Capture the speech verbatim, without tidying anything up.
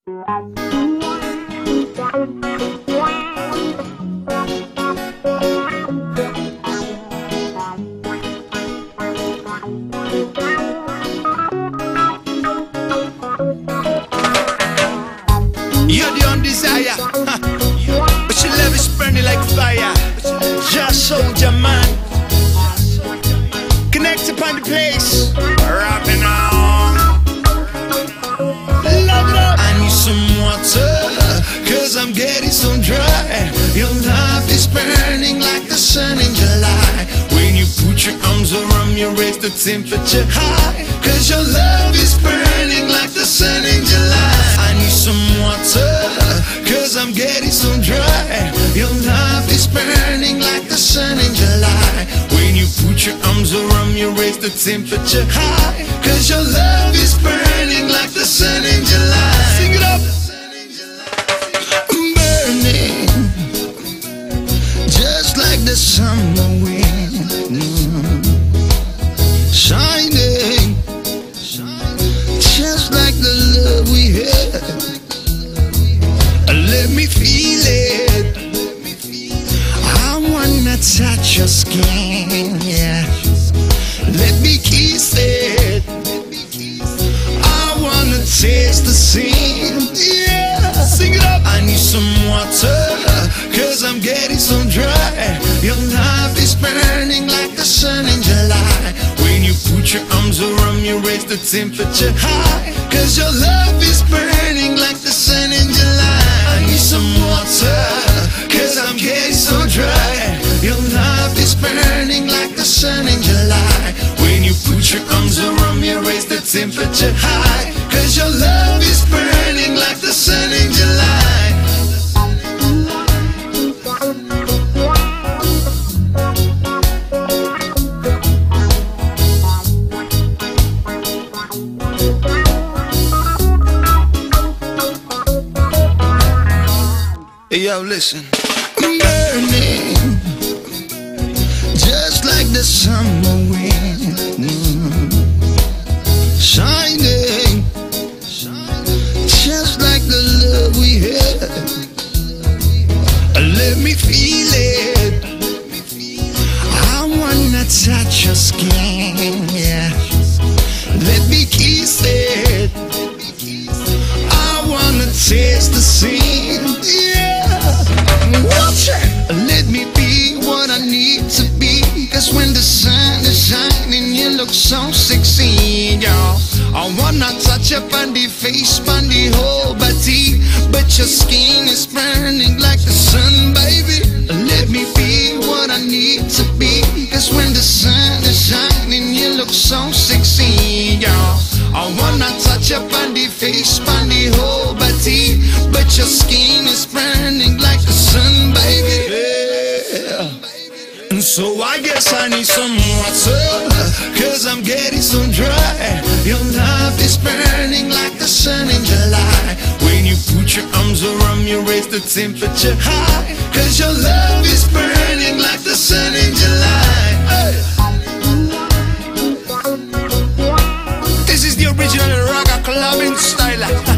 You're the undesire, but your love is burning like fire. Just soldier man, connect upon the place, rapping on. Love it up. I need some water, cause I'm getting so dry. Your love is burning like the sun in July. When you put your arms around me, raise the temperature high. Cause your love is burning like the sun in July. I need some water, cause I'm getting so dry. Your love is burning like the sun in July. When you put your arms around me, raise the temperature high. Cause your love is burning like the sun in July. Sing it up. Burning, just like the summer wind. Mm. Shining, just like the love we had. Let me feel it. I wanna touch your skin, yeah. Let me kiss it. I wanna taste the sin, yeah. Sing it up. I need some water, cause I'm getting so dry. Your love is burning like the sun in July. When you put your arms around me, raise the temperature high. Cause your love is burning like the sun in July. I need some water, cause I'm getting so dry. Your love is burning like the sun in July. When you put your arms around me, raise the temperature high. Cause your love is burning like the sun in July. Hey, yo, listen. Burning, just like the summer wind. Mm. Shining, just like the love we had. Let me feel it. I wanna touch your skin, yeah. Let me kiss it. I wanna taste the sin, yeah. Watch it. Let me be what I need to be. Cause when the sun is shining, you look so sexy, y'all. I wanna touch up on the face, on the whole body. But your skin is burning like the sun, baby. Let me be what I need to be. Cause when the sun is shining, you look so sexy, y'all. I wanna touch up on the face, on the whole body. But your skin is burning like the sun, baby, yeah. And so I guess I need some water, cause I'm getting so dry. Your love is burning like the sun in July. When you put your arms around me, raise the temperature high. Cause your love is burning like the sun in July. Hey. This is the original rock clubbing style.